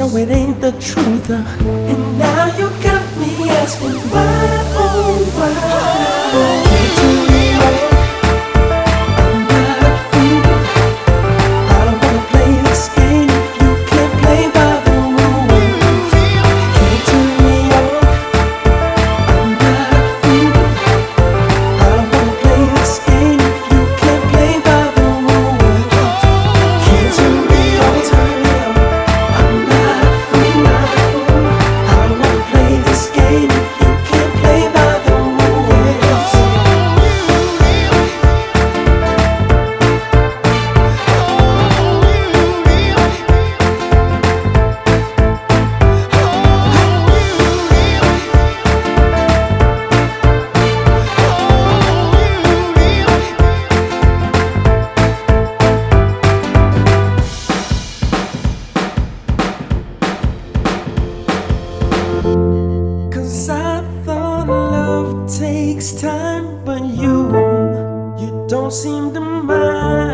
know it ain't the truth. And now you got me asking why, oh why? Can't you realize I'm not a fool? I don't wanna play this game if you can't play by the rules. Can't you realize I'm not a fool? I don't wanna play this game if you can't play by the rules. Can't you realize I'm not a fool? I don't wanna play this game if you can't play by the rules. Cause I thought love takes time, but you don't seem to mind.